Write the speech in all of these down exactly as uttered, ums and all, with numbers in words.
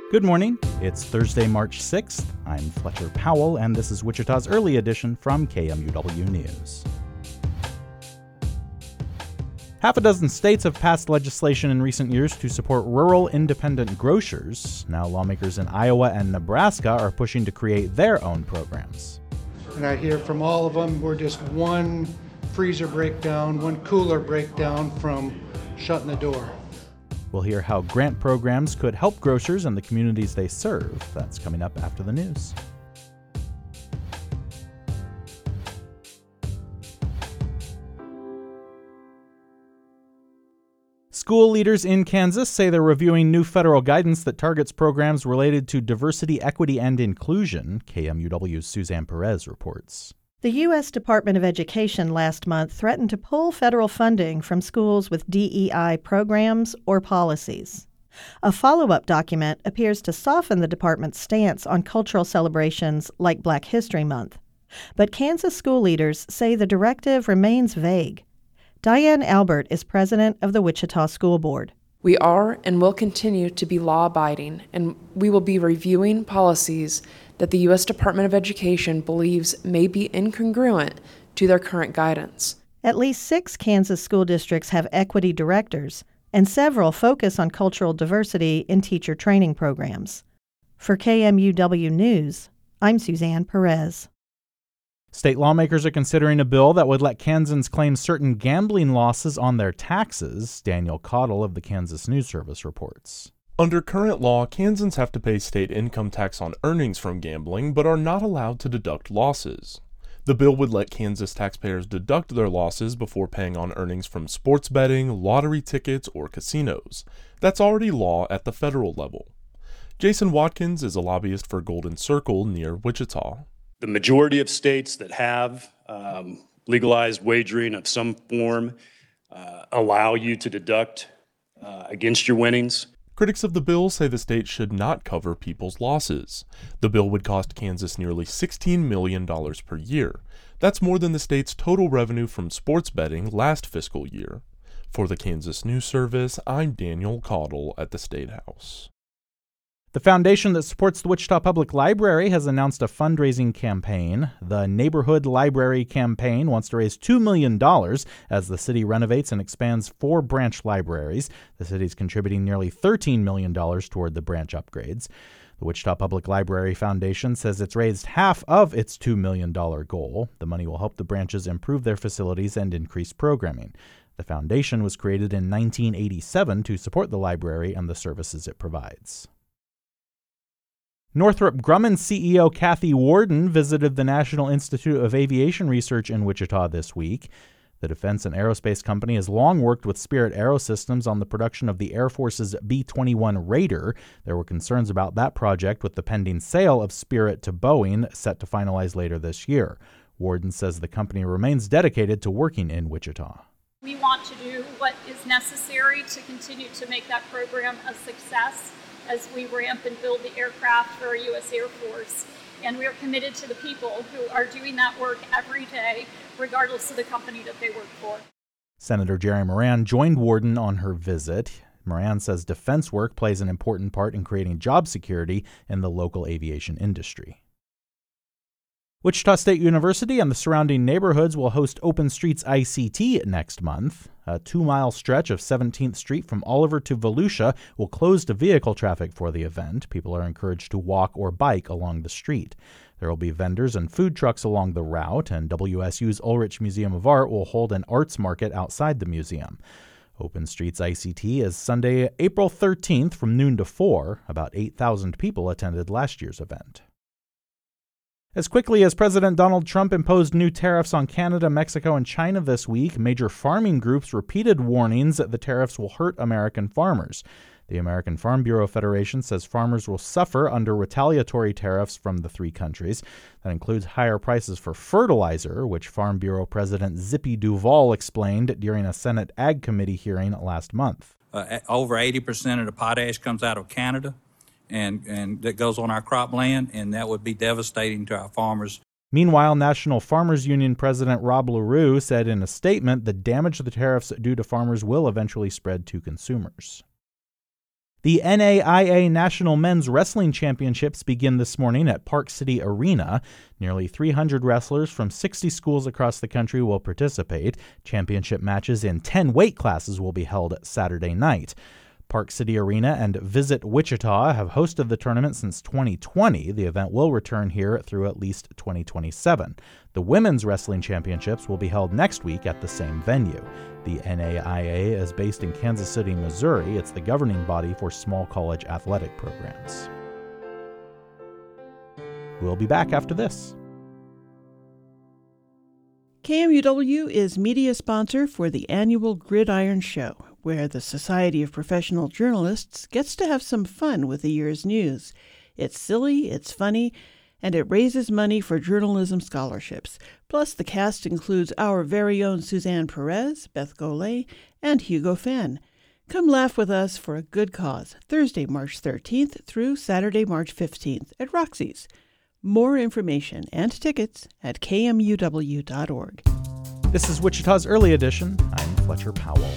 Good morning. It's Thursday, March sixth. I'm Fletcher Powell, and this is Wichita's Early Edition from K M U W News. Half a dozen states have passed legislation in recent years to support rural independent grocers. Now lawmakers in Iowa and Nebraska are pushing to create their own programs. And I hear from all of them, we're just one freezer breakdown, one cooler breakdown from shutting the door. We'll hear how grant programs could help grocers and the communities they serve. That's coming up after the news. School leaders in Kansas say they're reviewing new federal guidance that targets programs related to diversity, equity, and inclusion. K M U W's Suzanne Perez reports. The U S Department of Education last month threatened to pull federal funding from schools with D E I programs or policies. A follow-up document appears to soften the department's stance on cultural celebrations like Black History Month. But Kansas school leaders say the directive remains vague. Diane Albert is president of the Wichita School Board. We are and will continue to be law-abiding, and we will be reviewing policies that the U S Department of Education believes may be incongruent to their current guidance. At least six Kansas school districts have equity directors, and several focus on cultural diversity in teacher training programs. For K M U W News, I'm Suzanne Perez. State lawmakers are considering a bill that would let Kansans claim certain gambling losses on their taxes. Daniel Caudle of the Kansas News Service reports. Under current law, Kansans have to pay state income tax on earnings from gambling, but are not allowed to deduct losses. The bill would let Kansas taxpayers deduct their losses before paying on earnings from sports betting, lottery tickets, or casinos. That's already law at the federal level. Jason Watkins is a lobbyist for Golden Circle near Wichita. The majority of states that have um, legalized wagering of some form uh, allow you to deduct uh, against your winnings. Critics of the bill say the state should not cover people's losses. The bill would cost Kansas nearly sixteen million dollars per year. That's more than the state's total revenue from sports betting last fiscal year. For the Kansas News Service, I'm Daniel Caudle at the State House. The foundation that supports the Wichita Public Library has announced a fundraising campaign. The Neighborhood Library Campaign wants to raise two million dollars as the city renovates and expands four branch libraries. The city is contributing nearly thirteen million dollars toward the branch upgrades. The Wichita Public Library Foundation says it's raised half of its two million dollars goal. The money will help the branches improve their facilities and increase programming. The foundation was created in nineteen eighty-seven to support the library and the services it provides. Northrop Grumman C E O Kathy Warden visited the National Institute of Aviation Research in Wichita this week. The defense and aerospace company has long worked with Spirit AeroSystems on the production of the Air Force's B twenty-one Raider. There were concerns about that project with the pending sale of Spirit to Boeing, set to finalize later this year. Warden says the company remains dedicated to working in Wichita. We want to do what is necessary to continue to make that program a success as we ramp and build the aircraft for our U S Air Force. And we are committed to the people who are doing that work every day, regardless of the company that they work for. Senator Jerry Moran joined Warden on her visit. Moran says defense work plays an important part in creating job security in the local aviation industry. Wichita State University and the surrounding neighborhoods will host Open Streets I C T next month. A two-mile stretch of seventeenth Street from Oliver to Volusia will close to vehicle traffic for the event. People are encouraged to walk or bike along the street. There will be vendors and food trucks along the route, and W S U's Ulrich Museum of Art will hold an arts market outside the museum. Open Streets I C T is Sunday, April thirteenth from noon to four. About eight thousand people attended last year's event. As quickly as President Donald Trump imposed new tariffs on Canada, Mexico, and China this week, major farming groups repeated warnings that the tariffs will hurt American farmers. The American Farm Bureau Federation says farmers will suffer under retaliatory tariffs from the three countries. That includes higher prices for fertilizer, which Farm Bureau President Zippy Duvall explained during a Senate Ag Committee hearing last month. Uh, over eighty percent of the potash comes out of Canada. And, and that goes on our cropland, and that would be devastating to our farmers. Meanwhile, National Farmers Union President Rob LaRue said in a statement the damage the tariffs do to farmers will eventually spread to consumers. The N A I A National Men's Wrestling Championships begin this morning at Park City Arena. Nearly three hundred wrestlers from sixty schools across the country will participate. Championship matches in ten weight classes will be held Saturday night. Park City Arena and Visit Wichita have hosted the tournament since twenty twenty. The event will return here through at least twenty twenty-seven. The Women's Wrestling Championships will be held next week at the same venue. The N A I A is based in Kansas City, Missouri. It's the governing body for small college athletic programs. We'll be back after this. K M U W is media sponsor for the annual Gridiron Show, where the Society of Professional Journalists gets to have some fun with the year's news. It's silly, it's funny, and it raises money for journalism scholarships. Plus, the cast includes our very own Suzanne Perez, Beth Golay, and Hugo Fenn. Come laugh with us for a good cause, Thursday, March thirteenth through Saturday, March fifteenth at Roxy's. More information and tickets at K M U W dot org. This is Wichita's Early Edition. I'm Fletcher Powell.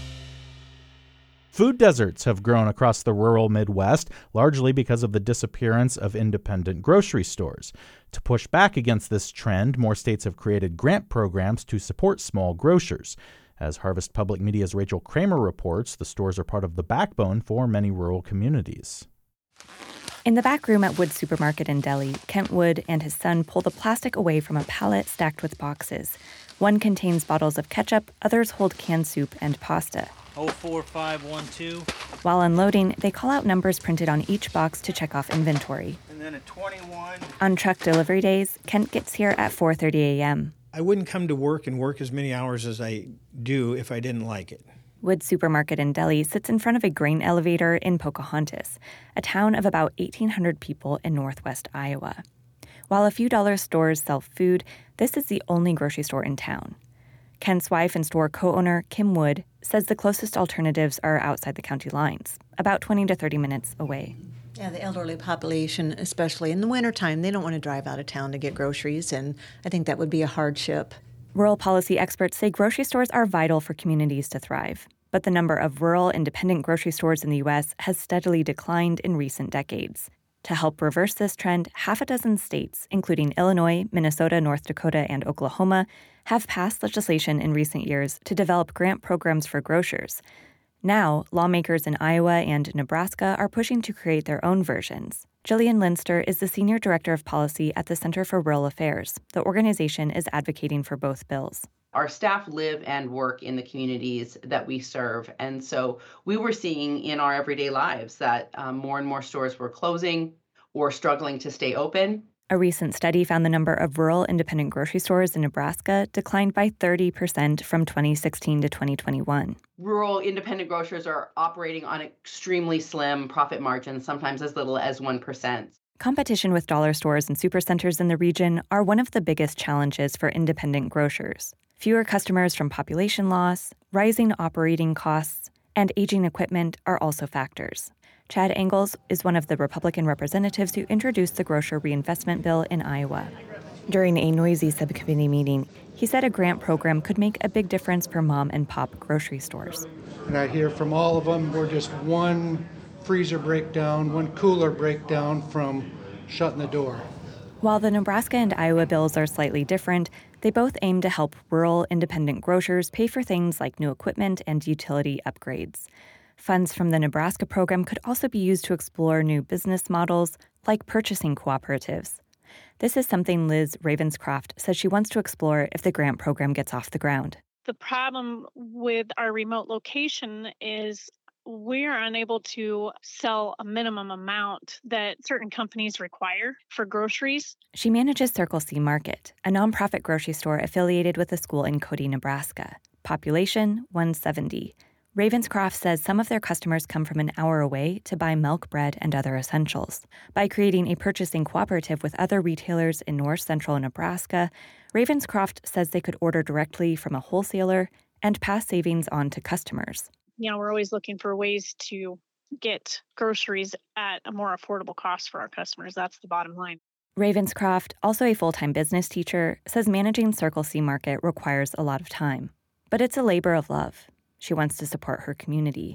Food deserts have grown across the rural Midwest, largely because of the disappearance of independent grocery stores. To push back against this trend, more states have created grant programs to support small grocers. As Harvest Public Media's Rachel Kramer reports, the stores are part of the backbone for many rural communities. In the back room at Wood Supermarket in Delhi, Kent Wood and his son pull the plastic away from a pallet stacked with boxes. One contains bottles of ketchup, others hold canned soup and pasta. oh four five one two. While unloading, they call out numbers printed on each box to check off inventory. And then a twenty-one. On truck delivery days, Kent gets here at four thirty a.m. I wouldn't come to work and work as many hours as I do if I didn't like it. Wood Supermarket in Delhi sits in front of a grain elevator in Pocahontas, a town of about eighteen hundred people in northwest Iowa. While a few dollar stores sell food, this is the only grocery store in town. Kent's wife and store co-owner, Kim Wood, says the closest alternatives are outside the county lines, about twenty to thirty minutes away. Yeah, the elderly population, especially in the wintertime, they don't want to drive out of town to get groceries, and I think that would be a hardship. Rural policy experts say grocery stores are vital for communities to thrive, but the number of rural independent grocery stores in the U S has steadily declined in recent decades. To help reverse this trend, half a dozen states, including Illinois, Minnesota, North Dakota, and Oklahoma, have passed legislation in recent years to develop grant programs for grocers. Now, lawmakers in Iowa and Nebraska are pushing to create their own versions. Jillian Linster is the Senior Director of Policy at the Center for Rural Affairs. The organization is advocating for both bills. Our staff live and work in the communities that we serve. And so we were seeing in our everyday lives that um, more and more stores were closing or struggling to stay open. A recent study found the number of rural independent grocery stores in Nebraska declined by thirty percent from twenty sixteen to twenty twenty-one. Rural independent grocers are operating on extremely slim profit margins, sometimes as little as one percent. Competition with dollar stores and supercenters in the region are one of the biggest challenges for independent grocers. Fewer customers from population loss, rising operating costs, and aging equipment are also factors. Chad Engels is one of the Republican representatives who introduced the grocer reinvestment bill in Iowa. During a noisy subcommittee meeting, he said a grant program could make a big difference for mom and pop grocery stores. And I hear from all of them, we're just one freezer breakdown, one cooler breakdown from shutting the door. While the Nebraska and Iowa bills are slightly different, they both aim to help rural independent grocers pay for things like new equipment and utility upgrades. Funds from the Nebraska program could also be used to explore new business models, like purchasing cooperatives. This is something Liz Ravenscroft says she wants to explore if the grant program gets off the ground. The problem with our remote location is we're unable to sell a minimum amount that certain companies require for groceries. She manages Circle C Market, a nonprofit grocery store affiliated with a school in Cody, Nebraska. Population, one hundred seventy. Ravenscroft says some of their customers come from an hour away to buy milk, bread, and other essentials. By creating a purchasing cooperative with other retailers in north central Nebraska, Ravenscroft says they could order directly from a wholesaler and pass savings on to customers. You know, we're always looking for ways to get groceries at a more affordable cost for our customers. That's the bottom line. Ravenscroft, also a full-time business teacher, says managing Circle C Market requires a lot of time. But it's a labor of love. She wants to support her community.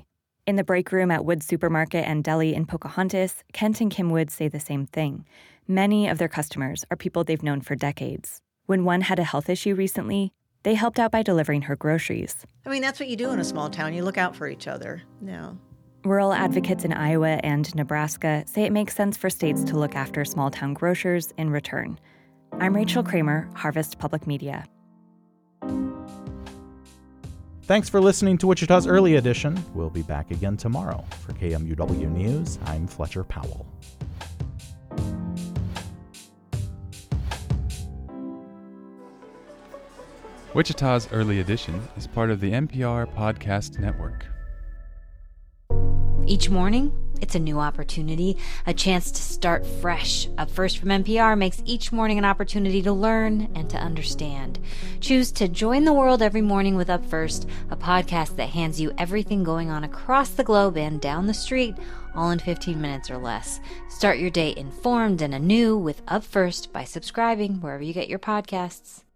In the break room at Wood's Supermarket and Deli in Pocahontas, Kent and Kim Wood say the same thing. Many of their customers are people they've known for decades. When one had a health issue recently, they helped out by delivering her groceries. I mean, that's what you do in a small town. You look out for each other. Yeah. Rural advocates in Iowa and Nebraska say it makes sense for states to look after small-town grocers in return. I'm Rachel Kramer, Harvest Public Media. Thanks for listening to Wichita's Early Edition. We'll be back again tomorrow. For K M U W News, I'm Fletcher Powell. Wichita's Early Edition is part of the N P R Podcast Network. Each morning, it's a new opportunity, a chance to start fresh. Up First from N P R makes each morning an opportunity to learn and to understand. Choose to join the world every morning with Up First, a podcast that hands you everything going on across the globe and down the street, all in fifteen minutes or less. Start your day informed and anew with Up First by subscribing wherever you get your podcasts.